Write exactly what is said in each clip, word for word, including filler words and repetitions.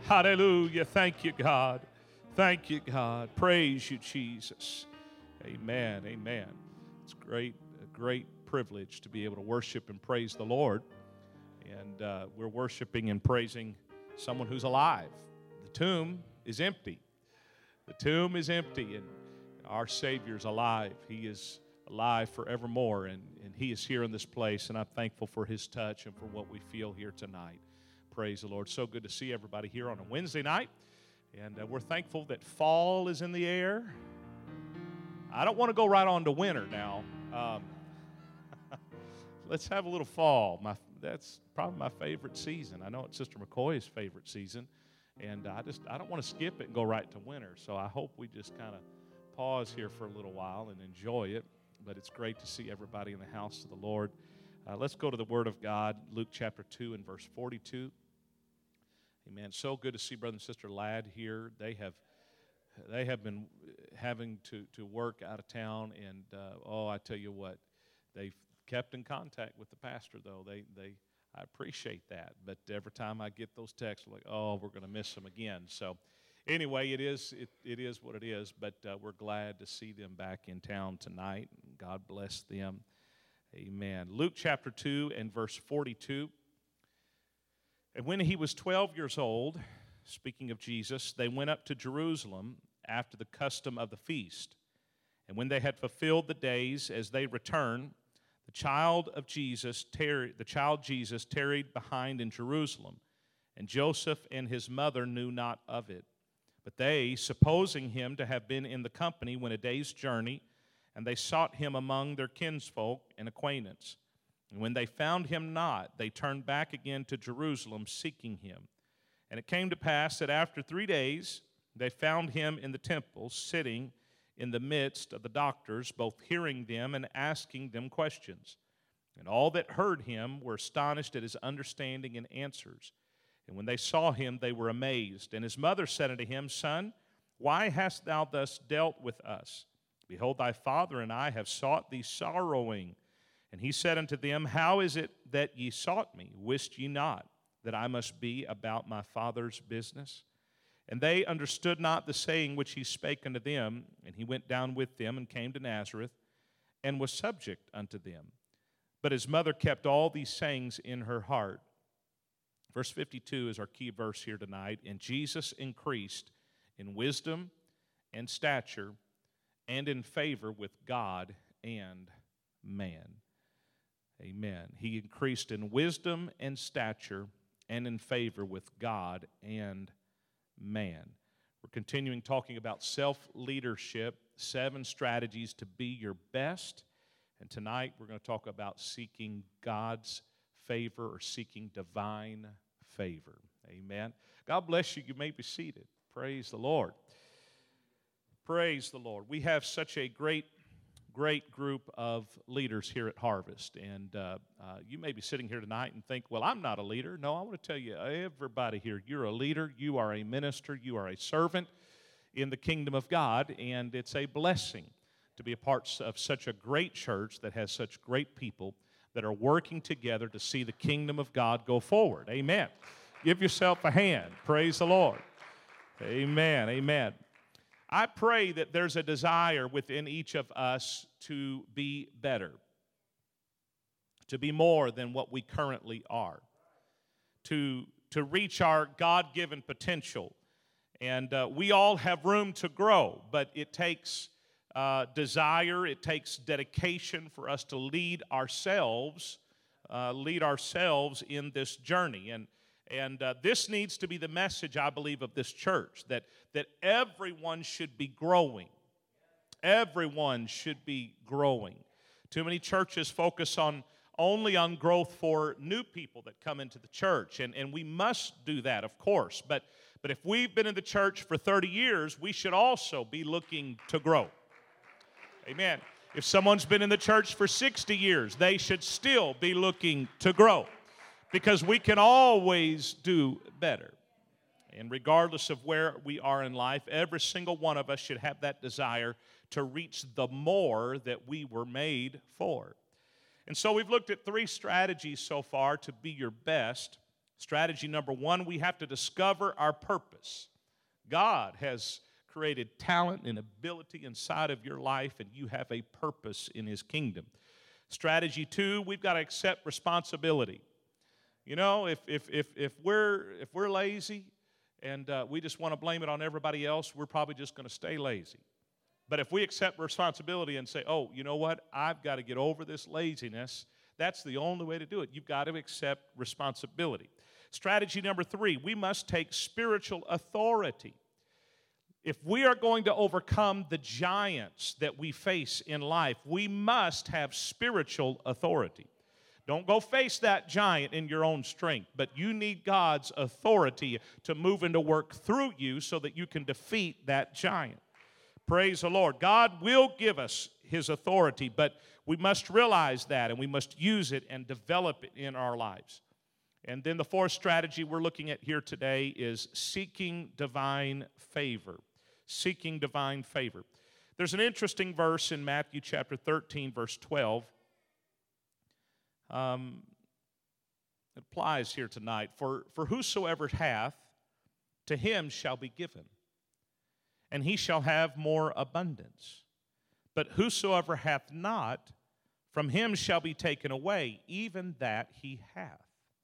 Hallelujah. Thank you, God. Thank you, God. Praise you, Jesus. Amen. Amen. It's great, a great privilege to be able to worship and praise the Lord. And uh, we're worshiping and praising someone who's alive. The tomb is empty. The tomb is empty, and our Savior's alive. He is alive forevermore, and, and He is here in this place, and I'm thankful for His touch and for what we feel here tonight. Praise the Lord. So good to see everybody here on a Wednesday night, and uh, we're thankful that fall is in the air. I don't want to go right on to winter now. Um, let's have a little fall. My, that's probably my favorite season. I know it's Sister McCoy's favorite season, and I just I don't want to skip it and go right to winter. So I hope we just kind of pause here for a little while and enjoy it. But it's great to see everybody in the house of the Lord. Uh, let's go to the Word of God, Luke chapter two and verse forty-two. Amen. So good to see Brother and Sister Ladd here. They have they have been having to, to work out of town, and uh, oh, I tell you what, they've kept in contact with the pastor, though. They they I appreciate that. But every time I get those texts, I'm like, oh, we're going to miss them again. So anyway, it is it, it is what it is. But uh, we're glad to see them back in town tonight. God bless them. Amen. Luke chapter two and verse forty-two. And when he was twelve years old, speaking of Jesus, they went up to Jerusalem after the custom of the feast. And when they had fulfilled the days, as they returned, the child of Jesus tarried, the child Jesus tarried behind in Jerusalem, and Joseph and his mother knew not of it. But they, supposing him to have been in the company, went a day's journey, and they sought him among their kinsfolk and acquaintance. And when they found him not, they turned back again to Jerusalem, seeking him. And it came to pass that after three days they found him in the temple, sitting in the midst of the doctors, both hearing them and asking them questions. And all that heard him were astonished at his understanding and answers. And when they saw him, they were amazed. And his mother said unto him, Son, why hast thou thus dealt with us? Behold, thy father and I have sought thee sorrowing. And he said unto them, How is it that ye sought me? Wist ye not that I must be about my Father's business? And they understood not the saying which he spake unto them. And he went down with them and came to Nazareth, and was subject unto them. But his mother kept all these sayings in her heart. Verse fifty-two is our key verse here tonight. And Jesus increased in wisdom and stature and in favor with God and man. Amen. He increased in wisdom and stature and in favor with God and man. We're continuing talking about self-leadership, seven strategies to be your best. And tonight we're going to talk about seeking God's favor or seeking divine favor. Amen. God bless you. You may be seated. Praise the Lord. Praise the Lord. We have such a great Great group of leaders here at Harvest. And uh, uh, you may be sitting here tonight and think, well, I'm not a leader. No, I want to tell you, everybody here, you're a leader, you are a minister, you are a servant in the kingdom of God, and it's a blessing to be a part of such a great church that has such great people that are working together to see the kingdom of God go forward. Amen. Give yourself a hand. Praise the Lord. Amen. Amen. I pray that there's a desire within each of us to be better, to be more than what we currently are, to, to reach our God-given potential. And uh, we all have room to grow, but it takes uh, desire, it takes dedication for us to lead ourselves, uh, lead ourselves in this journey. And And uh, this needs to be the message, I believe, of this church, that, that everyone should be growing. Everyone should be growing. Too many churches focus on only on growth for new people that come into the church, and, and we must do that, of course. But, but if we've been in the church for thirty years, we should also be looking to grow. Amen. If someone's been in the church for sixty years, they should still be looking to grow. Because we can always do better. And regardless of where we are in life, every single one of us should have that desire to reach the more that we were made for. And so we've looked at three strategies so far to be your best. Strategy number one, we have to discover our purpose. God has created talent and ability inside of your life, and you have a purpose in His kingdom. Strategy two, we've got to accept responsibility. You know, if if if if we're if we're lazy and uh, we just want to blame it on everybody else, we're probably just going to stay lazy. But if we accept responsibility and say, oh, you know what, I've got to get over this laziness, that's the only way to do it. You've got to accept responsibility. Strategy number three, we must take spiritual authority. If we are going to overcome the giants that we face in life, we must have spiritual authority. Don't go face that giant in your own strength, but you need God's authority to move and to work through you so that you can defeat that giant. Praise the Lord. God will give us His authority, but we must realize that and we must use it and develop it in our lives. And then the fourth strategy we're looking at here today is seeking divine favor. Seeking divine favor. There's an interesting verse in Matthew chapter thirteen, verse twelve. Um, it applies here tonight. For, for whosoever hath, to him shall be given, and he shall have more abundance. But whosoever hath not, from him shall be taken away, even that he hath.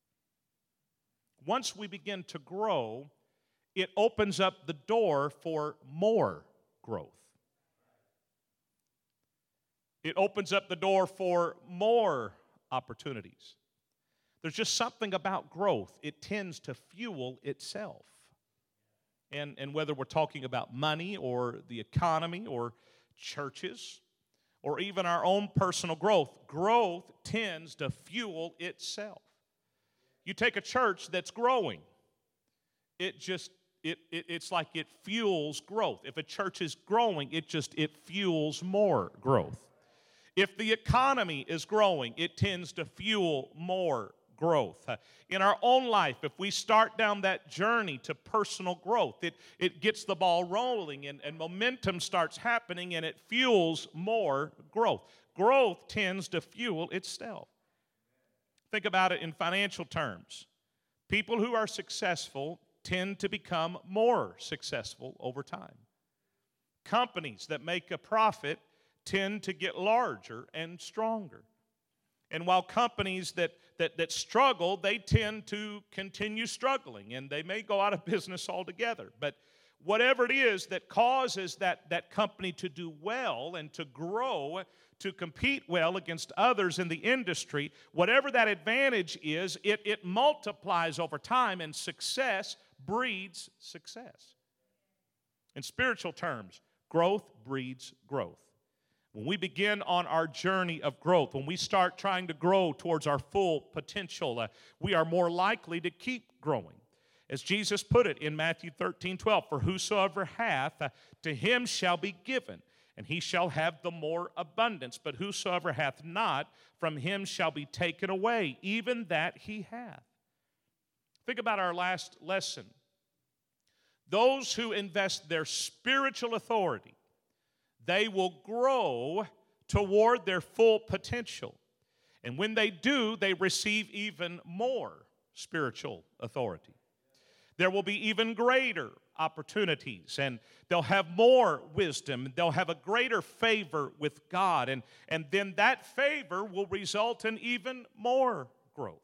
Once we begin to grow, it opens up the door for more growth. It opens up the door for more opportunities. There's just something about growth. It tends to fuel itself. And, and whether we're talking about money or the economy or churches or even our own personal growth, growth tends to fuel itself. You take a church that's growing, it just It, it, it's like it fuels growth. If a church is growing, it just, it fuels more growth. If the economy is growing, it tends to fuel more growth. In our own life, if we start down that journey to personal growth, it, it gets the ball rolling and, and momentum starts happening and it fuels more growth. Growth tends to fuel itself. Think about it in financial terms. People who are successful tend to become more successful over time. Companies that make a profit tend to get larger and stronger. And while companies that, that, that struggle, they tend to continue struggling, and they may go out of business altogether. But whatever it is that causes that, that company to do well and to grow, to compete well against others in the industry, whatever that advantage is, it, it multiplies over time, and success breeds success. In spiritual terms, growth breeds growth. When we begin on our journey of growth, when we start trying to grow towards our full potential, uh, we are more likely to keep growing. As Jesus put it in Matthew thirteen twelve, for whosoever hath, uh, to him shall be given, and he shall have the more abundance. But whosoever hath not, from him shall be taken away, even that he hath. Think about our last lesson. Those who invest their spiritual authority, they will grow toward their full potential. And when they do, they receive even more spiritual authority. There will be even greater opportunities, and they'll have more wisdom. They'll have a greater favor with God, and, and then that favor will result in even more growth.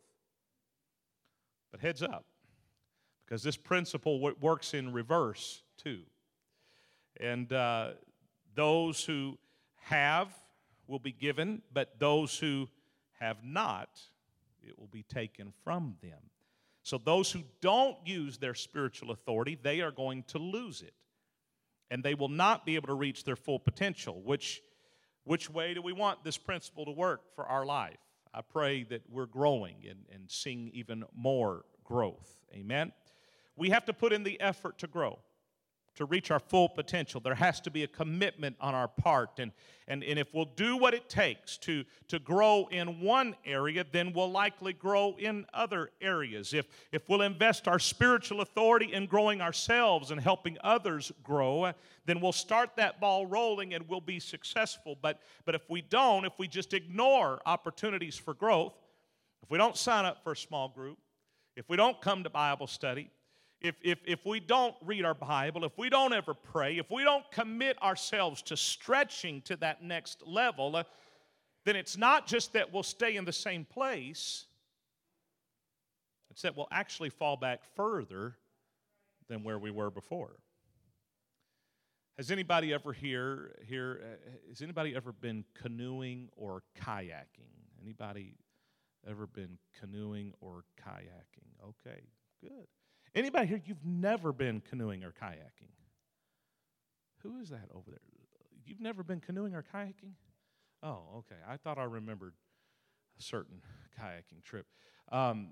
But heads up, because this principle works in reverse too. And uh, those who have will be given, but those who have not, it will be taken from them. So those who don't use their spiritual authority, they are going to lose it. And they will not be able to reach their full potential. Which, which way do we want this principle to work for our life? I pray that we're growing and, and seeing even more growth. Amen? We have to put in the effort to grow, to reach our full potential. There has to be a commitment on our part. And, and, and if we'll do what it takes to, to grow in one area, then we'll likely grow in other areas. If, if we'll invest our spiritual authority in growing ourselves and helping others grow, then we'll start that ball rolling and we'll be successful. But, but if we don't, if we just ignore opportunities for growth, if we don't sign up for a small group, if we don't come to Bible study, if, if, if we don't read our Bible, if we don't ever pray, if we don't commit ourselves to stretching to that next level, uh, then it's not just that we'll stay in the same place, it's that we'll actually fall back further than where we were before. Has anybody ever here, here uh, has anybody ever been canoeing or kayaking? Anybody ever been canoeing or kayaking? Okay, good. Anybody here, you've never been canoeing or kayaking? Who is that over there? You've never been canoeing or kayaking? Oh, okay. I thought I remembered a certain kayaking trip. Um,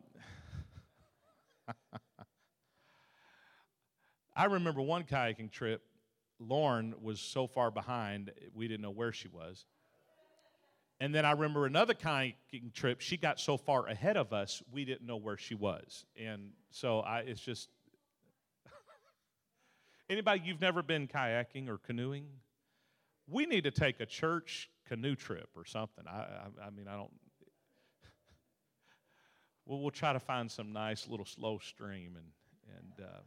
I remember one kayaking trip. Lauren was so far behind, we didn't know where she was. And then I remember another kayaking trip. She got so far ahead of us, we didn't know where she was. And so I, it's just, anybody, you've never been kayaking or canoeing? We need to take a church canoe trip or something. I, I, I mean, I don't, well, we'll try to find some nice little slow stream and, and, uh,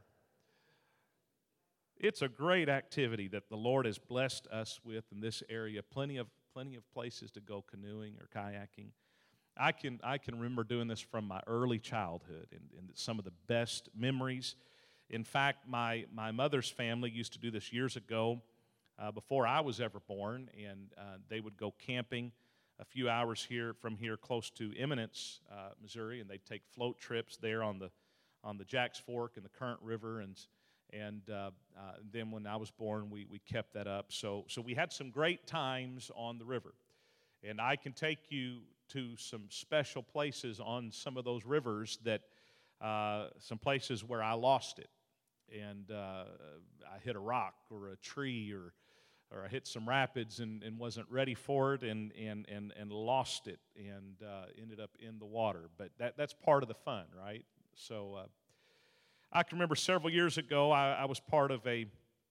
it's a great activity that the Lord has blessed us with in this area. Plenty of plenty of places to go canoeing or kayaking. I can I can remember doing this from my early childhood and, and some of the best memories. In fact, my, my mother's family used to do this years ago uh, before I was ever born, and uh, they would go camping a few hours here from here close to Eminence, uh, Missouri, and they'd take float trips there on the on the Jacks Fork and the Current River. And And uh, uh, then when I was born, we, we kept that up. So, so we had some great times on the river. And I can take you to some special places on some of those rivers that, uh, some places where I lost it. And uh, I hit a rock or a tree or or I hit some rapids and, and wasn't ready for it and and and, and lost it and uh, ended up in the water. But that that's part of the fun, right? So uh, I can remember several years ago, I, I was part of a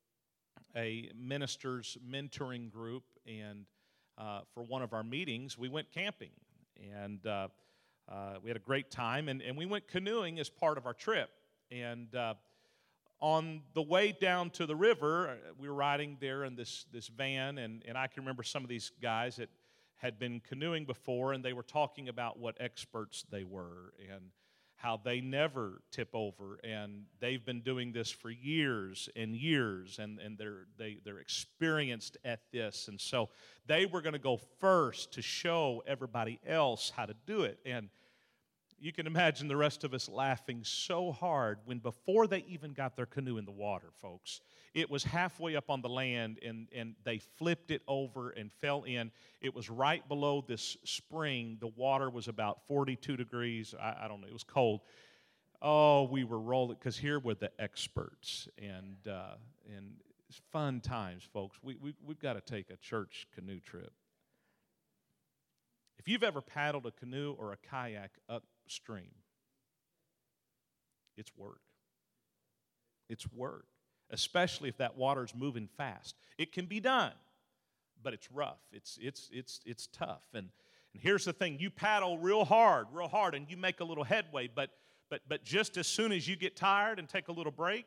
a minister's mentoring group, and uh, for one of our meetings, we went camping, and uh, uh, we had a great time, and, and we went canoeing as part of our trip. And uh, on the way down to the river, we were riding there in this this van, and, and I can remember some of these guys that had been canoeing before, and they were talking about what experts they were, and how they never tip over, and they've been doing this for years and years, and, and they're, they, they're experienced at this. And so they were going to go first to show everybody else how to do it. And you can imagine the rest of us laughing so hard when before they even got their canoe in the water, folks, it was halfway up on the land, and, and they flipped it over and fell in. It was right below this spring. The water was about forty-two degrees. I, I don't know. It was cold. Oh, we were rolling because here were the experts. And uh, and it's fun times, folks. We, we, we've got to take a church canoe trip. If you've ever paddled a canoe or a kayak upstream, it's work. It's work, especially if that water's moving fast. It can be done, but it's rough. It's it's it's it's tough. And and here's the thing: you paddle real hard, real hard, and you make a little headway. But but but just as soon as you get tired and take a little break,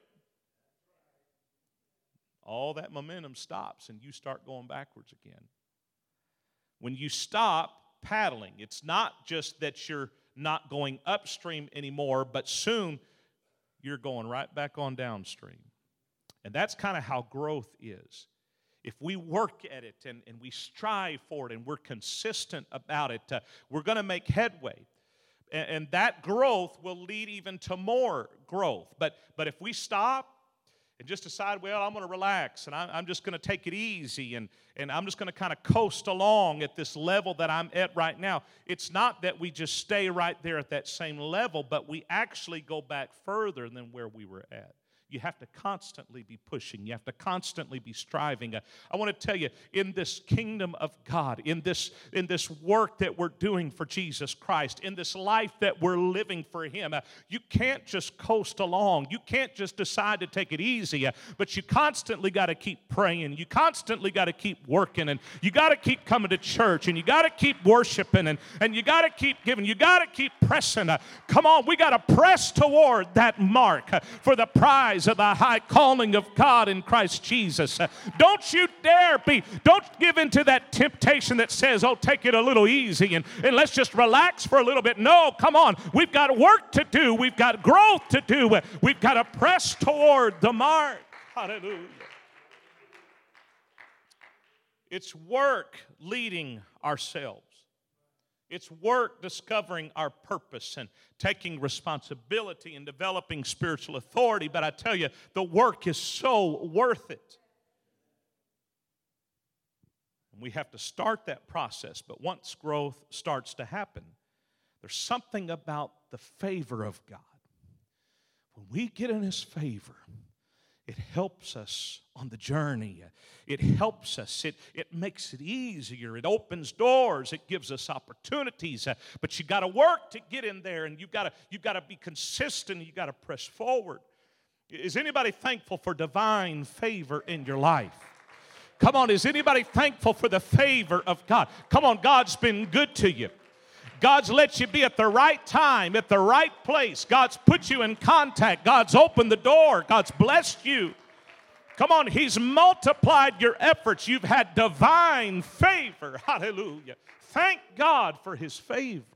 all that momentum stops, and you start going backwards again. When you stop paddling, it's not just that you're not going upstream anymore, but soon you're going right back on downstream. And that's kind of how growth is. If we work at it and, and we strive for it and we're consistent about it, uh, we're going to make headway. And, and that growth will lead even to more growth. But, but if we stop and just decide, well, I'm going to relax, and I'm, I'm just going to take it easy, and, and I'm just going to kind of coast along at this level that I'm at right now. It's not that we just stay right there at that same level, but we actually go back further than where we were at. You have to constantly be pushing. You have to constantly be striving. Uh, I want to tell you, in this kingdom of God, in this, in this work that we're doing for Jesus Christ, in this life that we're living for Him, uh, you can't just coast along. You can't just decide to take it easy, uh, but you constantly got to keep praying. You constantly got to keep working, and you got to keep coming to church, and you got to keep worshiping, and, and you got to keep giving. You got to keep pressing. Uh, come on, we got to press toward that mark uh, for the prize of the high calling of God in Christ Jesus. Uh, don't you dare be, don't give into that temptation that says, oh, take it a little easy and, and let's just relax for a little bit. No, come on. We've got work to do. We've got growth to do. We've got to press toward the mark. Hallelujah. It's work leading ourselves. It's work discovering our purpose and taking responsibility and developing spiritual authority. But I tell you, the work is so worth it. And we have to start that process. But once growth starts to happen, there's something about the favor of God. When we get in His favor, it helps us on the journey. It helps us. It, it makes it easier. It opens doors. It gives us opportunities. Uh, but you got to work to get in there, and you've got to you've got to be consistent. You've got to press forward. Is anybody thankful for divine favor in your life? Come on, is anybody thankful for the favor of God? Come on, God's been good to you. God's let you be at the right time, at the right place. God's put you in contact. God's opened the door. God's blessed you. Come on, He's multiplied your efforts. You've had divine favor. Hallelujah. Thank God for His favor.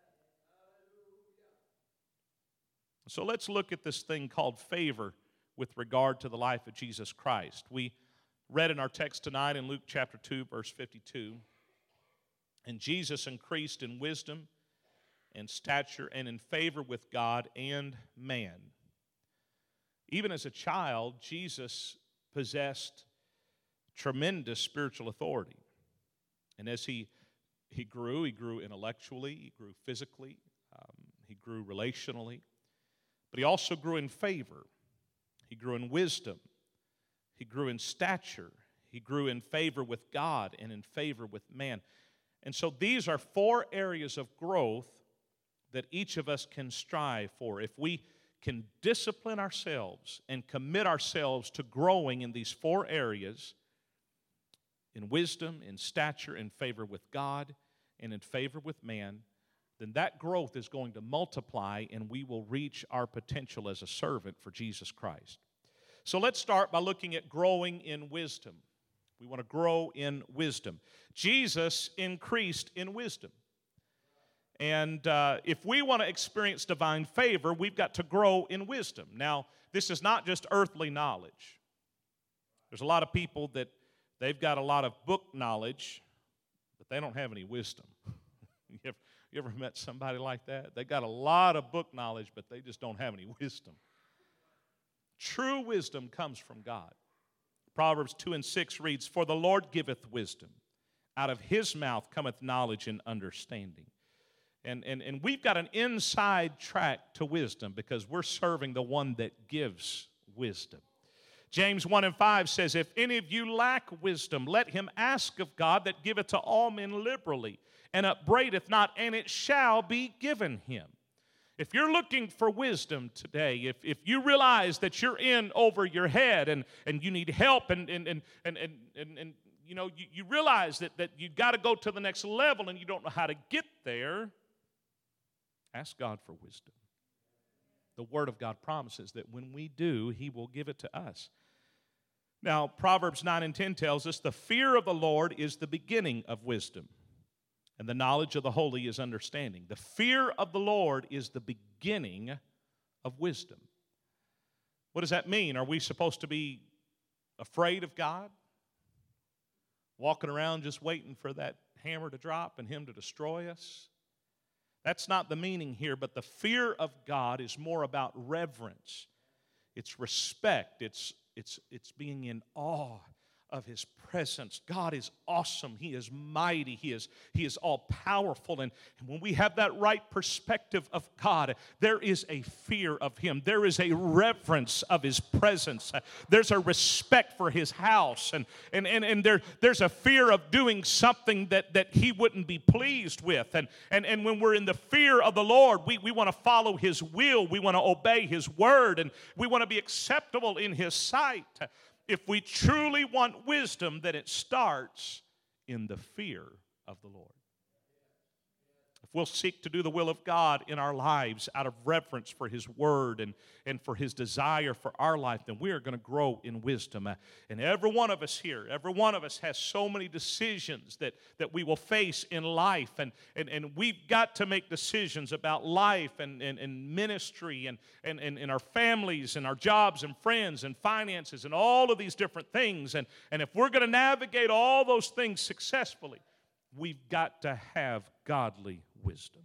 So let's look at this thing called favor with regard to the life of Jesus Christ. We read in our text tonight in Luke chapter two, verse fifty-two. And Jesus increased in wisdom and stature and in favor with God and man. Even as a child, Jesus possessed tremendous spiritual authority. And as he, he grew, he grew intellectually, he grew physically, um, he grew relationally. But he also grew in favor. He grew in wisdom. He grew in stature. He grew in favor with God and in favor with man. And so these are four areas of growth that each of us can strive for. If we can discipline ourselves and commit ourselves to growing in these four areas, in wisdom, in stature, in favor with God, and in favor with man, then that growth is going to multiply and we will reach our potential as a servant for Jesus Christ. So let's start by looking at growing in wisdom. We want to grow in wisdom. Jesus increased in wisdom. And uh, if we want to experience divine favor, we've got to grow in wisdom. Now, this is not just earthly knowledge. There's a lot of people that they've got a lot of book knowledge, but they don't have any wisdom. you, ever, you ever met somebody like that? They got a lot of book knowledge, but they just don't have any wisdom. True wisdom comes from God. Proverbs two and six reads, "For the Lord giveth wisdom. Out of His mouth cometh knowledge and understanding." And, and, and we've got an inside track to wisdom because we're serving the one that gives wisdom. James one and five says, "If any of you lack wisdom, let him ask of God that giveth to all men liberally, and upbraideth not, and it shall be given him." If you're looking for wisdom today, if, if you realize that you're in over your head and, and you need help and, and, and, and, and, and, and you know, you, you realize that, that you've got to go to the next level and you don't know how to get there, ask God for wisdom. The Word of God promises that when we do, He will give it to us. Now, Proverbs nine and ten tells us, "The fear of the Lord is the beginning of wisdom, and the knowledge of the holy is understanding." The fear of the Lord is the beginning of wisdom. What does that mean? Are we supposed to be afraid of God? Walking around just waiting for that hammer to drop and Him to destroy us? That's not the meaning here, but the fear of God is more about reverence. It's respect. It's, it's, it's being in awe of His presence. God is awesome. He is mighty. He is, he is all-powerful. And, and when we have that right perspective of God, there is a fear of Him. There is a reverence of His presence. There's a respect for His house. And, and, and, and there, there's a fear of doing something that, that He wouldn't be pleased with. And, and, and when we're in the fear of the Lord, we, we want to follow His will. We want to obey His word. And we want to be acceptable in His sight. If we truly want wisdom, then it starts in the fear of the Lord. If we'll seek to do the will of God in our lives out of reverence for His word and, and for His desire for our life, then we are going to grow in wisdom. Uh, and every one of us here, every one of us has so many decisions that, that we will face in life. And, and, and we've got to make decisions about life and, and, and ministry and, and, and, and our families and our jobs and friends and finances and all of these different things. And, and if we're going to navigate all those things successfully, we've got to have godly wisdom.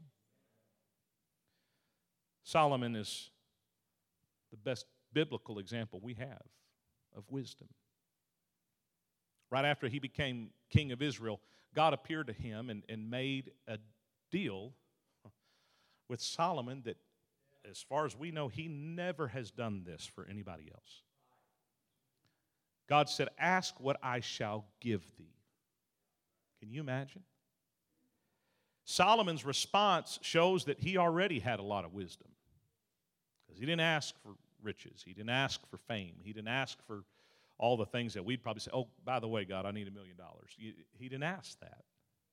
Solomon is the best biblical example we have of wisdom. Right after he became king of Israel, God appeared to him and, and made a deal with Solomon that, as far as we know, he never has done this for anybody else. God said, "Ask what I shall give thee." Can you imagine? Solomon's response shows that he already had a lot of wisdom, because he didn't ask for riches. He didn't ask for fame. He didn't ask for all the things that we'd probably say, "Oh, by the way, God, I need a million dollars." He didn't ask that.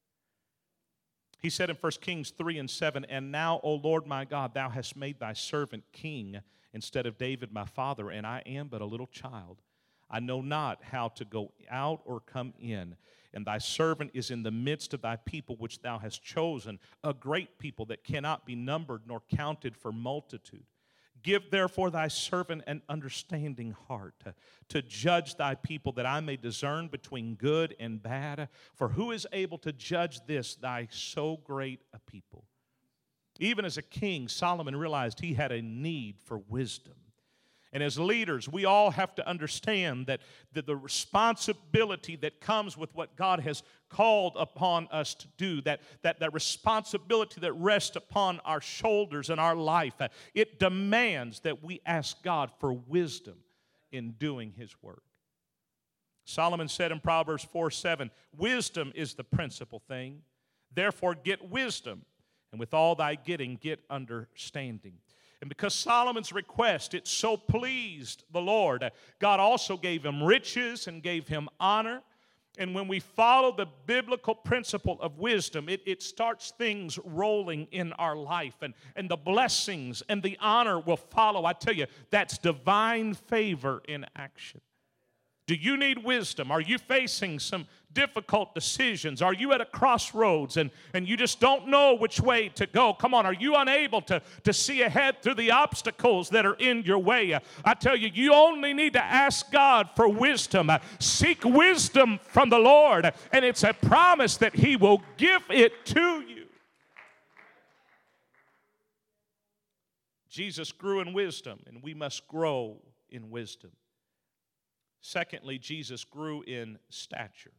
He said in First Kings three and seven, "And now, O Lord my God, thou hast made thy servant king instead of David my father, and I am but a little child. I know not how to go out or come in. And thy servant is in the midst of thy people which thou hast chosen, a great people that cannot be numbered nor counted for multitude. Give therefore thy servant an understanding heart to, to judge thy people, that I may discern between good and bad. For who is able to judge this, thy so great a people?" Even as a king, Solomon realized he had a need for wisdom. And as leaders, we all have to understand that the, the responsibility that comes with what God has called upon us to do, that, that, that responsibility that rests upon our shoulders in our life, uh, it demands that we ask God for wisdom in doing His work. Solomon said in Proverbs four seven, "Wisdom is the principal thing. Therefore get wisdom, and with all thy getting, get understanding." And because Solomon's request, it so pleased the Lord, God also gave him riches and gave him honor. And when we follow the biblical principle of wisdom, it, it starts things rolling in our life. And, and the blessings and the honor will follow. I tell you, that's divine favor in action. Do you need wisdom? Are you facing some difficult decisions? Are you at a crossroads and, and you just don't know which way to go? Come on, are you unable to, to see ahead through the obstacles that are in your way? I tell you, you only need to ask God for wisdom. Seek wisdom from the Lord, and it's a promise that He will give it to you. Jesus grew in wisdom, and we must grow in wisdom. Secondly, Jesus grew in stature.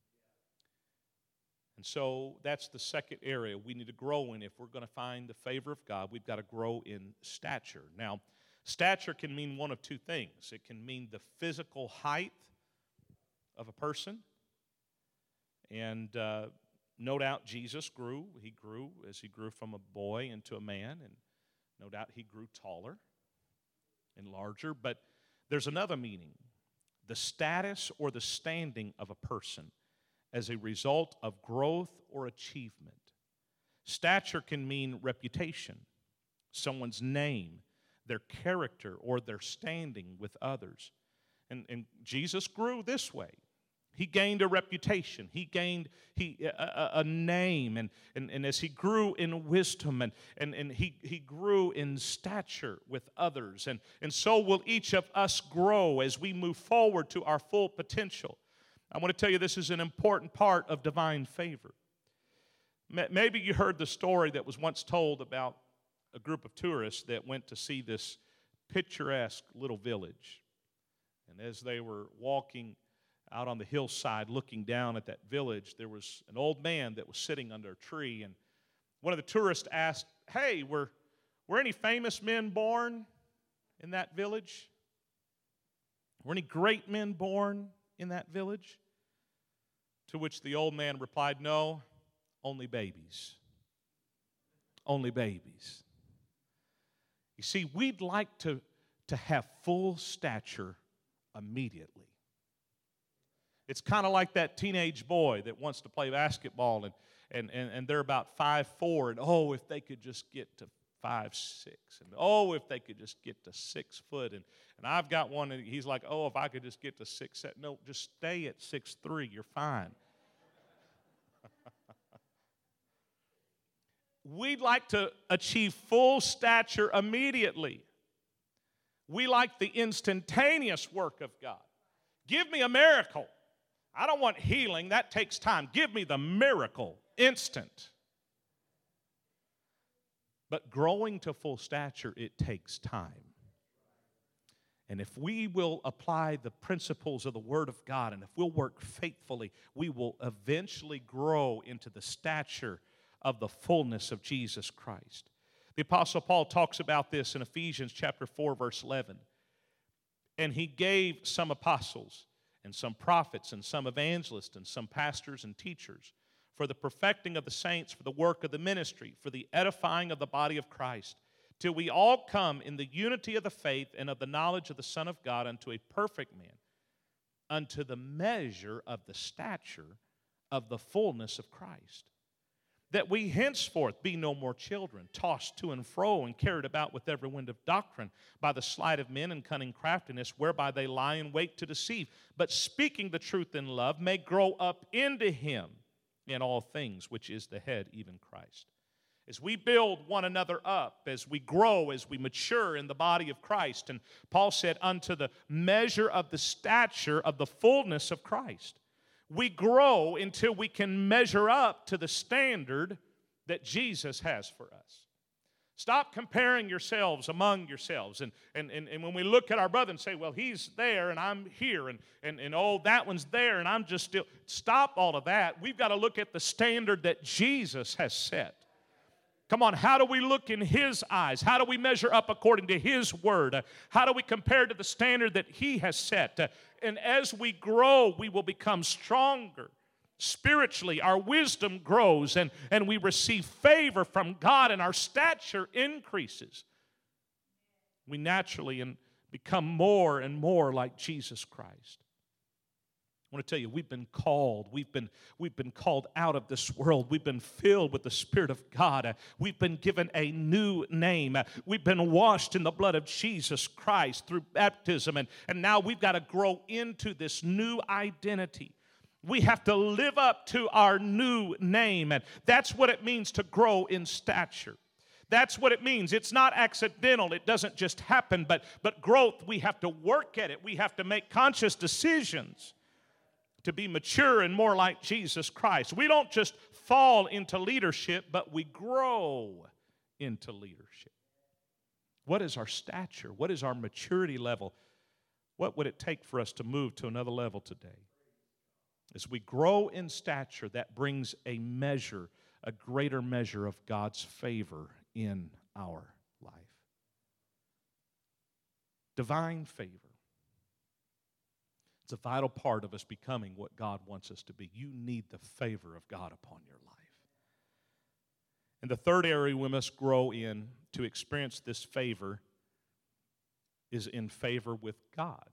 And so that's the second area we need to grow in. If we're going to find the favor of God, we've got to grow in stature. Now, stature can mean one of two things. It can mean the physical height of a person. And uh, no doubt Jesus grew. He grew as he grew from a boy into a man. And no doubt he grew taller and larger. But there's another meaning. The status or the standing of a person as a result of growth or achievement. Stature can mean reputation, someone's name, their character, or their standing with others. And, and Jesus grew this way. He gained a reputation. He gained he, a, a name. And, and, and as he grew in wisdom, and, and, and he, he grew in stature with others. And, and so will each of us grow as we move forward to our full potential. I want to tell you, this is an important part of divine favor. Maybe you heard the story that was once told about a group of tourists that went to see this picturesque little village. And as they were walking out on the hillside looking down at that village, there was an old man that was sitting under a tree. And one of the tourists asked, hey, were, were any famous men born in that village? Were any great men born in that village? To which the old man replied, no, only babies. Only babies. You see, we'd like to, to have full stature immediately. It's kind of like that teenage boy that wants to play basketball, and, and, and, and they're about five foot four, and oh, if they could just get to five foot six, and oh, if they could just get to six foot, and, and I've got one, and he's like, oh, if I could just get to six seven. No, just stay at six three, you're fine. We'd like to achieve full stature immediately. We like the instantaneous work of God. Give me a miracle. I don't want healing. That takes time. Give me the miracle, instant. But growing to full stature, it takes time. And if we will apply the principles of the Word of God, and if we'll work faithfully, we will eventually grow into the stature of the fullness of Jesus Christ. The Apostle Paul talks about this in Ephesians chapter four, verse eleven. And he gave some apostles, and some prophets, and some evangelists, and some pastors and teachers, for the perfecting of the saints, for the work of the ministry, for the edifying of the body of Christ, till we all come in the unity of the faith and of the knowledge of the Son of God unto a perfect man, unto the measure of the stature of the fullness of Christ. That we henceforth be no more children, tossed to and fro and carried about with every wind of doctrine, by the sleight of men and cunning craftiness, whereby they lie in wait to deceive. But speaking the truth in love, may grow up into him in all things, which is the head, even Christ. As we build one another up, as we grow, as we mature in the body of Christ. And Paul said, unto the measure of the stature of the fullness of Christ. We grow until we can measure up to the standard that Jesus has for us. Stop comparing yourselves among yourselves. And, and, and, and when we look at our brother and say, well, he's there and I'm here, and, and, and oh, that one's there and I'm just still. Stop all of that. We've got to look at the standard that Jesus has set. Come on, how do we look in His eyes? How do we measure up according to His Word? How do we compare to the standard that He has set? And as we grow, we will become stronger. Spiritually, our wisdom grows, and, and we receive favor from God, and our stature increases. We naturally and become more and more like Jesus Christ. I want to tell you, we've been called. We've been, we've been called out of this world. We've been filled with the Spirit of God. Uh, we've been given a new name. Uh, we've been washed in the blood of Jesus Christ through baptism. And, and now we've got to grow into this new identity. We have to live up to our new name. And that's what it means to grow in stature. That's what it means. It's not accidental. It doesn't just happen. But, but growth, we have to work at it. We have to make conscious decisions to be mature and more like Jesus Christ. We don't just fall into leadership, but we grow into leadership. What is our stature? What is our maturity level? What would it take for us to move to another level today? As we grow in stature, that brings a measure, a greater measure of God's favor in our life. Divine favor. It's a vital part of us becoming what God wants us to be. You need the favor of God upon your life. And the third area we must grow in to experience this favor is in favor with God.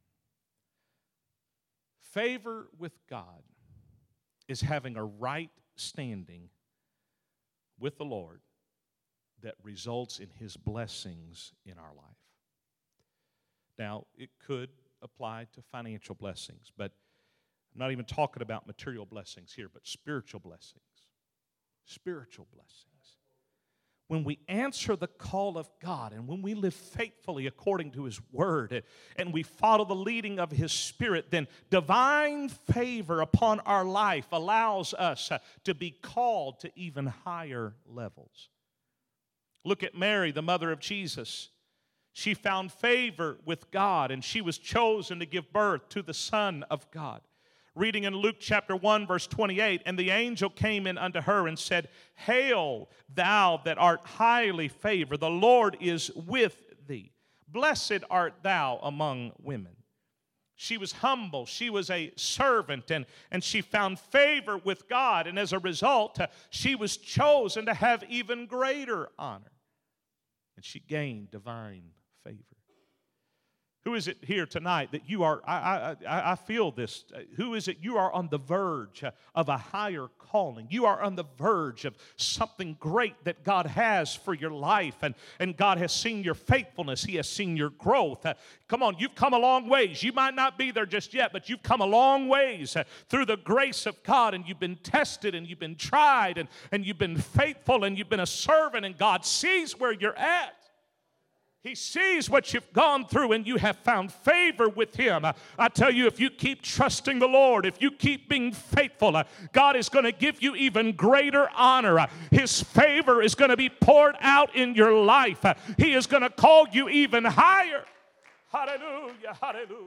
Favor with God is having a right standing with the Lord that results in His blessings in our life. Now, it could apply to financial blessings, but I'm not even talking about material blessings here, but spiritual blessings. Spiritual blessings. When we answer the call of God and when we live faithfully according to His Word and we follow the leading of His Spirit, then divine favor upon our life allows us to be called to even higher levels. Look at Mary, the mother of Jesus. She found favor with God, and she was chosen to give birth to the Son of God. Reading in Luke chapter one, verse twenty-eight, and the angel came in unto her and said, Hail, thou that art highly favored, the Lord is with thee. Blessed art thou among women. She was humble. She was a servant, and, and she found favor with God. And as a result, uh, she was chosen to have even greater honor. And she gained divine favor. Who is it here tonight that you are, I, I, I feel this, who is it you are on the verge of a higher calling? You are on the verge of something great that God has for your life, and, and God has seen your faithfulness. He has seen your growth. Uh, come on, you've come a long ways. You might not be there just yet, but you've come a long ways uh, through the grace of God, and you've been tested, and you've been tried, and, and you've been faithful, and you've been a servant, and God sees where you're at. He sees what you've gone through, and you have found favor with Him. I, I tell you, if you keep trusting the Lord, if you keep being faithful, uh, God is going to give you even greater honor. Uh, His favor is going to be poured out in your life. Uh, he is going to call you even higher. Hallelujah, hallelujah.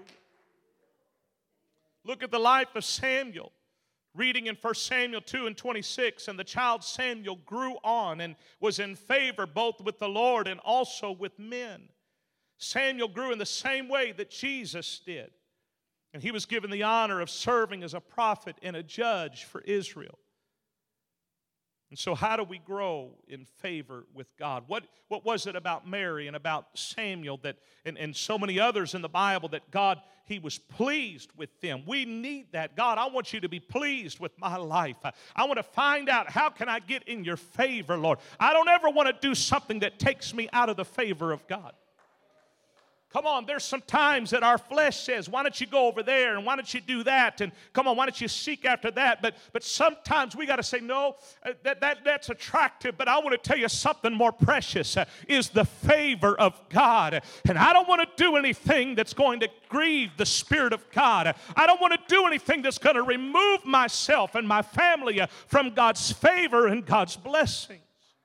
Look at the life of Samuel. Reading in First Samuel two and twenty-six, and the child Samuel grew on and was in favor both with the Lord and also with men. Samuel grew in the same way that Jesus did. And he was given the honor of serving as a prophet and a judge for Israel. And so how do we grow in favor with God? What, what was it about Mary and about Samuel that, and, and so many others in the Bible that God, He was pleased with them? We need that. God, I want you to be pleased with my life. I, I want to find out how can I get in your favor, Lord. I don't ever want to do something that takes me out of the favor of God. Come on, there's some times that our flesh says, why don't you go over there and why don't you do that? And come on, why don't you seek after that? But but sometimes we got to say, no, uh, that, that, that's attractive, but I want to tell you something more precious uh, is the favor of God. And I don't want to do anything that's going to grieve the Spirit of God. I don't want to do anything that's going to remove myself and my family uh, from God's favor and God's blessings.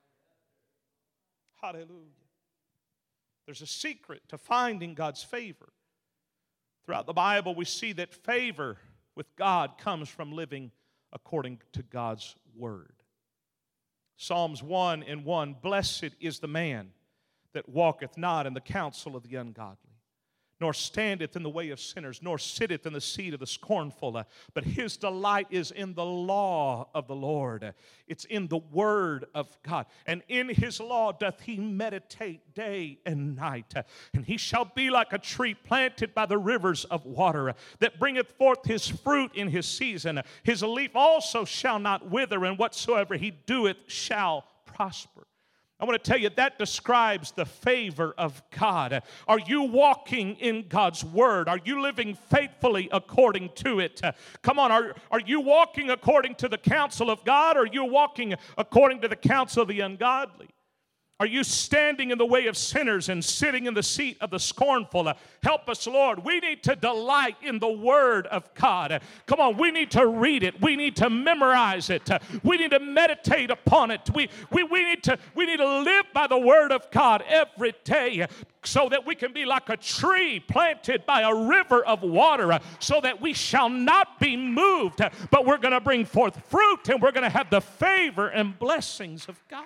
Hallelujah. There's a secret to finding God's favor. Throughout the Bible, we see that favor with God comes from living according to God's word. Psalms one and one, blessed is the man that walketh not in the counsel of the ungodly, nor standeth in the way of sinners, nor sitteth in the seat of the scornful. Uh, but his delight is in the law of the Lord. Uh, it's in the word of God. And in his law doth he meditate day and night. Uh, and he shall be like a tree planted by the rivers of water, uh, that bringeth forth his fruit in his season. Uh, his leaf also shall not wither, and whatsoever he doeth shall prosper. I want to tell you, that describes the favor of God. Are you walking in God's word? Are you living faithfully according to it? Come on, are, are you walking according to the counsel of God, or are you walking according to the counsel of the ungodly? Are you standing in the way of sinners and sitting in the seat of the scornful? Uh, help us, Lord. We need to delight in the Word of God. Uh, come on, we need to read it. We need to memorize it. Uh, we need to meditate upon it. We, we, we, need to, we need to live by the Word of God every day, uh, so that we can be like a tree planted by a river of water, uh, so that we shall not be moved, uh, but we're going to bring forth fruit, and we're going to have the favor and blessings of God.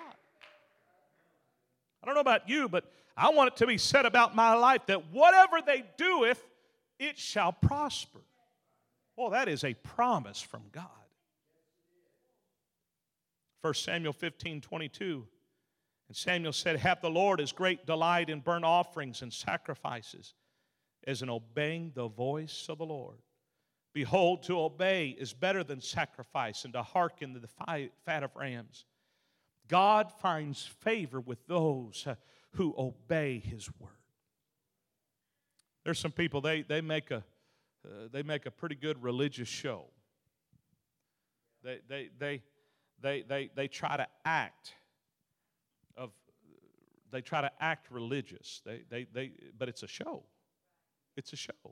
I don't know about you, but I want it to be said about my life that whatever they doeth, it shall prosper. Well, that is a promise from God. First Samuel fifteen twenty-two. And Samuel said, have the Lord as great delight in burnt offerings and sacrifices as in obeying the voice of the Lord. Behold, to obey is better than sacrifice, and to hearken to the fat of rams. God finds favor with those uh, who obey His word. There's some people, they, they, make a, uh, they make a pretty good religious show. They, they, they, they, they, they try to act of, they try to act religious. They, they, they, but it's a show. It's a show.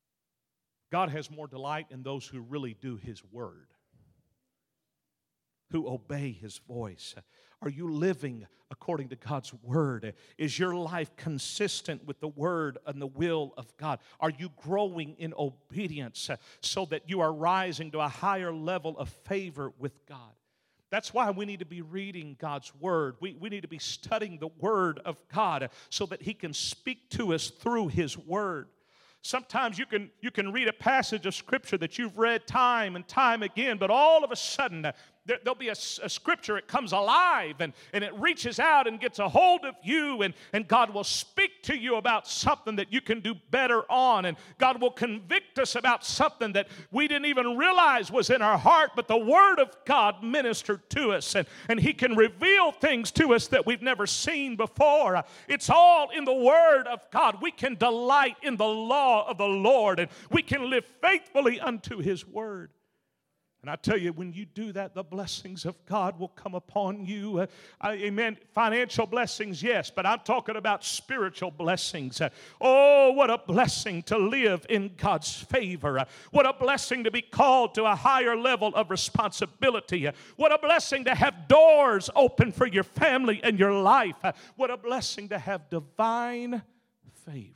God has more delight in those who really do His word. who obey His voice? Are you living according to God's Word? Is your life consistent with the Word and the will of God? Are you growing in obedience so that you are rising to a higher level of favor with God? That's why we need to be reading God's Word. We, we need to be studying the Word of God so that He can speak to us through His Word. Sometimes you can, you can read a passage of Scripture that you've read time and time again, but all of a sudden, there, there'll be a, a Scripture, it comes alive, and, and it reaches out and gets a hold of you, and, and God will speak to you about something that you can do better on, and God will convict us about something that we didn't even realize was in our heart, but the Word of God ministered to us, and, and He can reveal things to us that we've never seen before. It's all in the Word of God. We can delight in the law of the Lord, and we can live faithfully unto His Word. And I tell you, when you do that, the blessings of God will come upon you. Uh, I, amen. Financial blessings, yes, but I'm talking about spiritual blessings. Uh, oh, what a blessing to live in God's favor. Uh, what a blessing to be called to a higher level of responsibility. Uh, what a blessing to have doors open for your family and your life. Uh, what a blessing to have divine favor.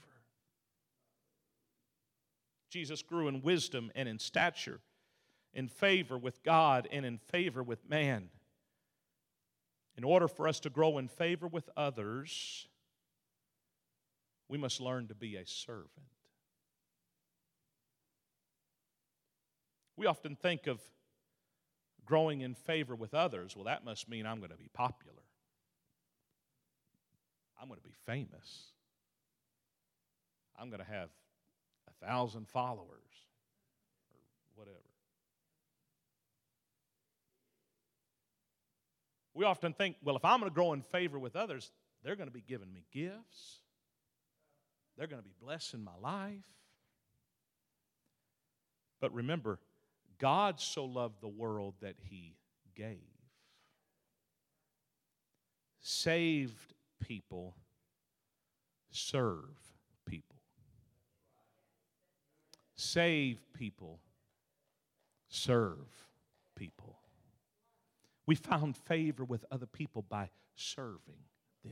Jesus grew in wisdom and in stature, in favor with God and in favor with man. In order for us to grow in favor with others, we must learn to be a servant. We often think of growing in favor with others. Well, that must mean I'm going to be popular. I'm going to be famous. I'm going to have a thousand followers or whatever. We often think, well, if I'm going to grow in favor with others, they're going to be giving me gifts. They're going to be blessing my life. But remember, God so loved the world that He gave. Saved people serve people. Saved people serve people. We found favor with other people by serving them,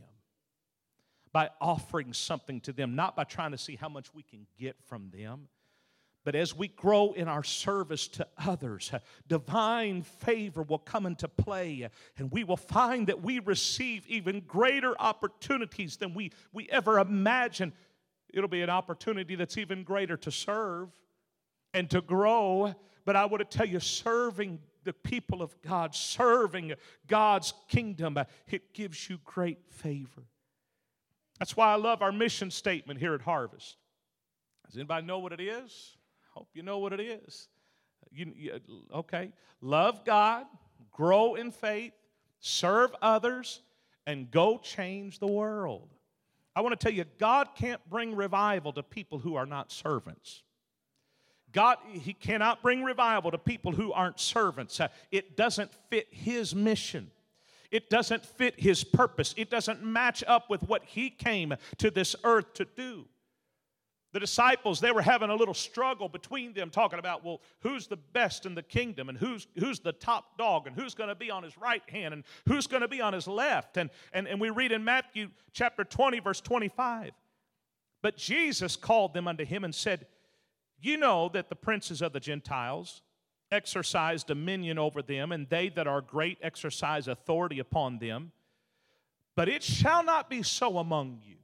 by offering something to them, not by trying to see how much we can get from them. But as we grow in our service to others, divine favor will come into play, and we will find that we receive even greater opportunities than we, we ever imagined. It'll be an opportunity that's even greater to serve and to grow. But I want to tell you, serving the people of God, serving God's kingdom, it gives you great favor. That's why I love our mission statement here at Harvest. Does anybody know what it is? I hope you know what it is. You, you, okay. Love God, grow in faith, serve others, and go change the world. I want to tell you, God can't bring revival to people who are not servants. God, He cannot bring revival to people who aren't servants. It doesn't fit His mission. It doesn't fit His purpose. It doesn't match up with what He came to this earth to do. The disciples, they were having a little struggle between them, talking about, well, who's the best in the kingdom, and who's who's the top dog, and who's going to be on His right hand, and who's going to be on His left. And, and, and we read in Matthew chapter twenty, verse twenty-five, but Jesus called them unto Him and said, you know that the princes of the Gentiles exercise dominion over them, and they that are great exercise authority upon them. But it shall not be so among you.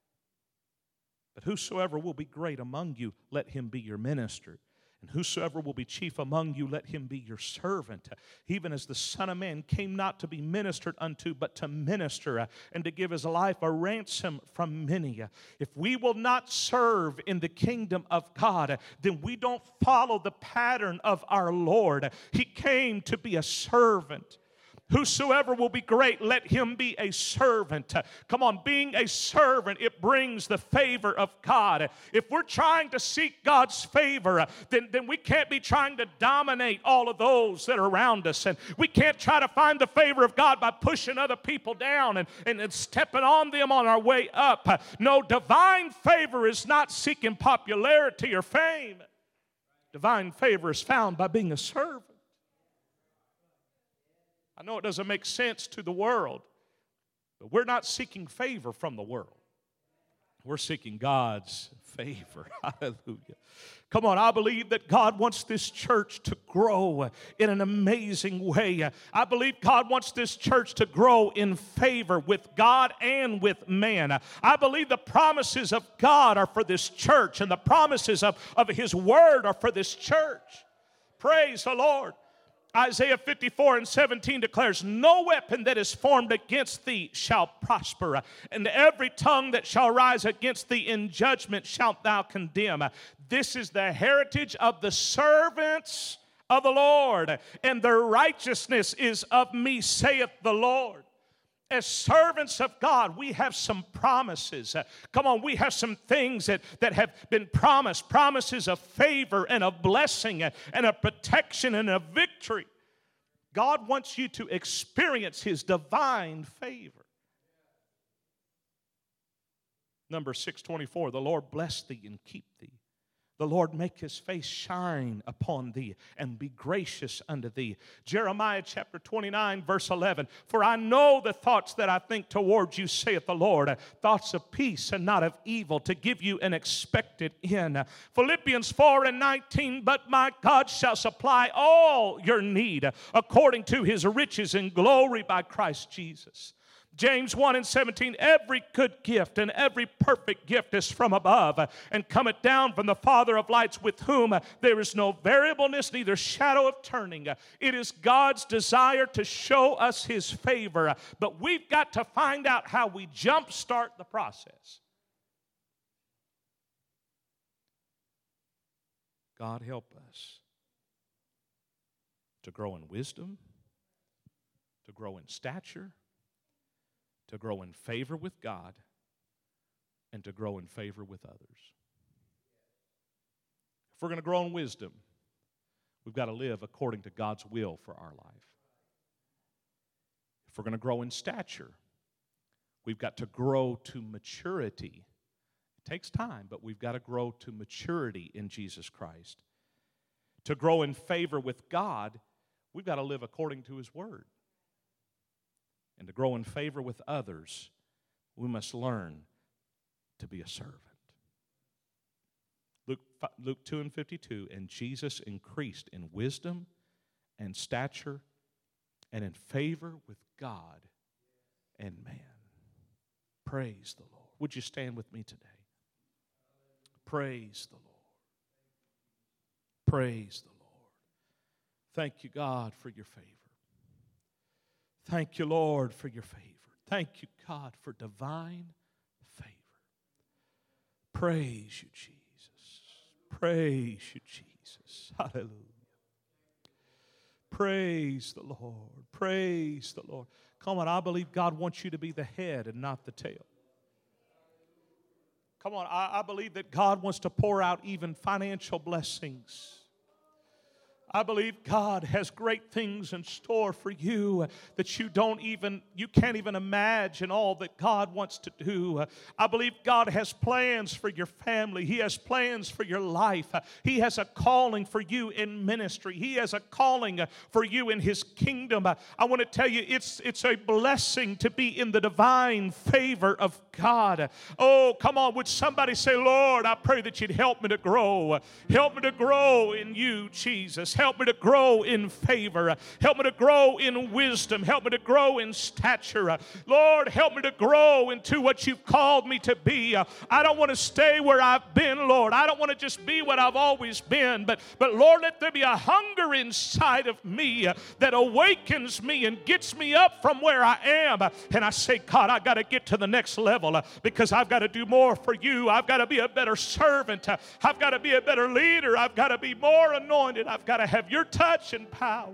But whosoever will be great among you, let him be your minister. And whosoever will be chief among you, let him be your servant. Even as the Son of Man came not to be ministered unto, but to minister, and to give His life a ransom from many. If we will not serve in the kingdom of God, then we don't follow the pattern of our Lord. He came to be a servant. Whosoever will be great, let him be a servant. Come on, being a servant, it brings the favor of God. If we're trying to seek God's favor, then, then we can't be trying to dominate all of those that are around us. And we can't try to find the favor of God by pushing other people down and, and, and stepping on them on our way up. No, divine favor is not seeking popularity or fame. Divine favor is found by being a servant. I know it doesn't make sense to the world, but we're not seeking favor from the world. We're seeking God's favor. Hallelujah. Come on, I believe that God wants this church to grow in an amazing way. I believe God wants this church to grow in favor with God and with man. I believe the promises of God are for this church, and the promises of, of His Word are for this church. Praise the Lord. Isaiah fifty-four and seventeen declares, no weapon that is formed against thee shall prosper, and every tongue that shall rise against thee in judgment shalt thou condemn. This is the heritage of the servants of the Lord, and their righteousness is of me, saith the Lord. As servants of God, we have some promises. Uh, come on, we have some things that, that have been promised. Promises of favor and of blessing and, and of protection and of victory. God wants you to experience His divine favor. Number six twenty-four, the Lord bless thee and keep thee. The Lord make His face shine upon thee and be gracious unto thee. Jeremiah chapter twenty-nine, verse eleven. For I know the thoughts that I think towards you, saith the Lord, thoughts of peace and not of evil, to give you an expected end. Philippians four and nineteen. But my God shall supply all your need according to His riches in glory by Christ Jesus. James one and seventeen, every good gift and every perfect gift is from above and cometh down from the Father of lights, with whom there is no variableness, neither shadow of turning. It is God's desire to show us His favor, but we've got to find out how we jumpstart the process. God help us to grow in wisdom, to grow in stature, to grow in favor with God, and to grow in favor with others. If we're going to grow in wisdom, we've got to live according to God's will for our life. If we're going to grow in stature, we've got to grow to maturity. It takes time, but we've got to grow to maturity in Jesus Christ. To grow in favor with God, we've got to live according to His Word. And to grow in favor with others, we must learn to be a servant. Luke, Luke two and fifty-two, and Jesus increased in wisdom and stature and in favor with God and man. Praise the Lord. Would you stand with me today? Praise the Lord. Praise the Lord. Thank you, God, for your favor. Thank you, Lord, for your favor. Thank you, God, for divine favor. Praise you, Jesus. Praise you, Jesus. Hallelujah. Praise the Lord. Praise the Lord. Come on, I believe God wants you to be the head and not the tail. Come on, I, I believe that God wants to pour out even financial blessings. I believe God has great things in store for you that you don't even, you can't even imagine all that God wants to do. I believe God has plans for your family. He has plans for your life. He has a calling for you in ministry. He has a calling for you in His kingdom. I want to tell you, it's, it's a blessing to be in the divine favor of God. Oh, come on, would somebody say, Lord, I pray that you'd help me to grow. Help me to grow in you, Jesus. Help me to grow in favor. Help me to grow in wisdom. Help me to grow in stature. Lord, help me to grow into what you've called me to be. I don't want to stay where I've been, Lord. I don't want to just be what I've always been. But, but Lord, let there be a hunger inside of me that awakens me and gets me up from where I am. And I say, God, I got to get to the next level because I've got to do more for you. I've got to be a better servant. I've got to be a better leader. I've got to be more anointed. I've got to have your touch and power.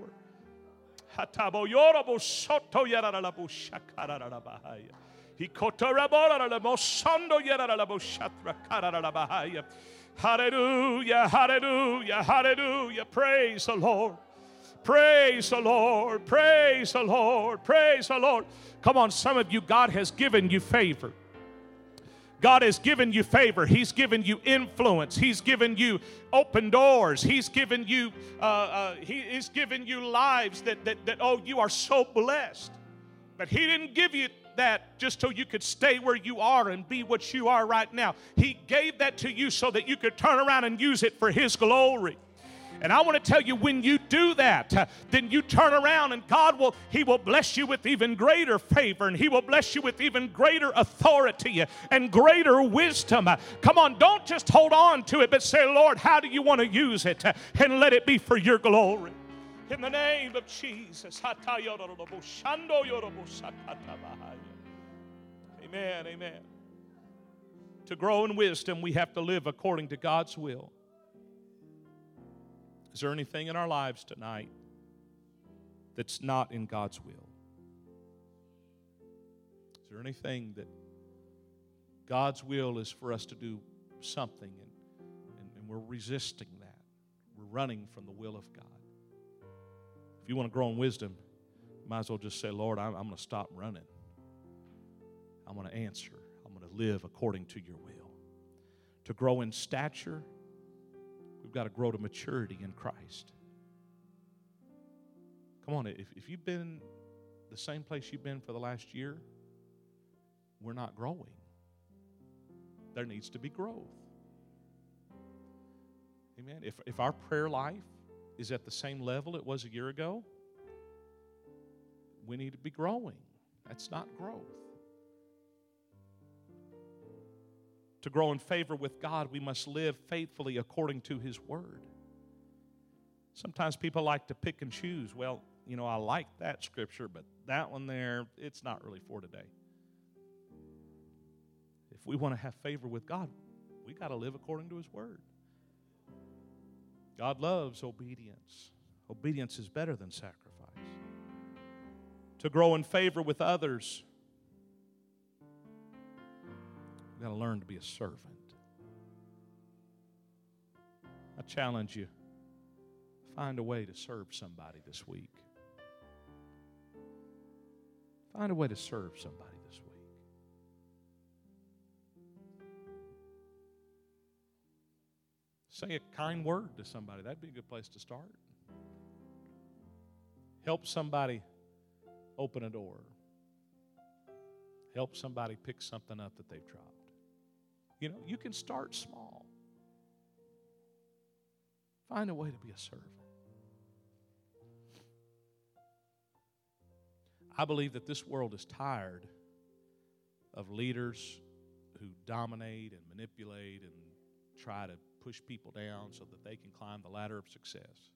Hallelujah, hallelujah, hallelujah. Praise the Lord. Praise the Lord. Praise the Lord. Praise the Lord. Come on, some of you, God has given you favor. God has given you favor. He's given you influence. He's given you open doors. He's given you, uh, uh, he, He's given you lives that, that, that, oh, you are so blessed. But He didn't give you that just so you could stay where you are and be what you are right now. He gave that to you so that you could turn around and use it for His glory. And I want to tell you, when you do that, uh, then you turn around and God will, He will bless you with even greater favor, and He will bless you with even greater authority and greater wisdom. Uh, come on, don't just hold on to it, but say, Lord, how do you want to use it? Uh, and let it be for your glory. In the name of Jesus. Amen, amen. To grow in wisdom, we have to live according to God's will. Is there anything in our lives tonight that's not in God's will? Is there anything that God's will is for us to do something and, and, and we're resisting that? We're running from the will of God. If you want to grow in wisdom, you might as well just say, Lord, I'm, I'm going to stop running. I'm going to answer. I'm going to live according to your will. To grow in stature, we've got to grow to maturity in Christ. Come on, if, if you've been the same place you've been for the last year, we're not growing. There needs to be growth. Amen. If, if our prayer life is at the same level it was a year ago, we need to be growing. That's not growth. To grow in favor with God, we must live faithfully according to His Word. Sometimes people like to pick and choose. Well, you know, I like that scripture, but that one there, it's not really for today. If we want to have favor with God, we got to live according to His Word. God loves obedience. Obedience is better than sacrifice. To grow in favor with others, we've got to learn to be a servant. I challenge you, find a way to serve somebody this week. Find a way to serve somebody this week. Say a kind word to somebody. That'd be a good place to start. Help somebody open a door. Help somebody pick something up that they've dropped. You know, you can start small. Find a way to be a servant. I believe that this world is tired of leaders who dominate and manipulate and try to push people down so that they can climb the ladder of success.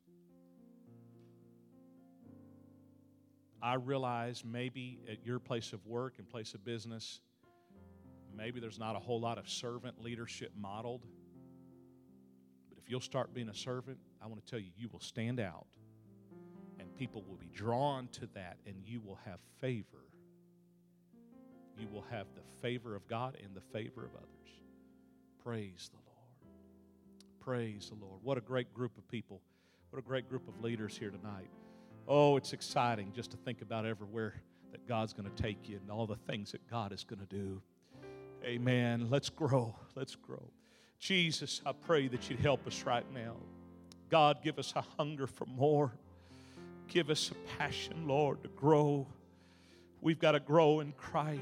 I realize maybe at your place of work and place of business, maybe there's not a whole lot of servant leadership modeled. But if you'll start being a servant, I want to tell you, you will stand out. And people will be drawn to that, and you will have favor. You will have the favor of God and the favor of others. Praise the Lord. Praise the Lord. What a great group of people. What a great group of leaders here tonight. Oh, it's exciting just to think about everywhere that God's going to take you and all the things that God is going to do. Amen. Let's grow. Let's grow. Jesus, I pray that you'd help us right now. God, give us a hunger for more. Give us a passion, Lord, to grow. We've got to grow in Christ.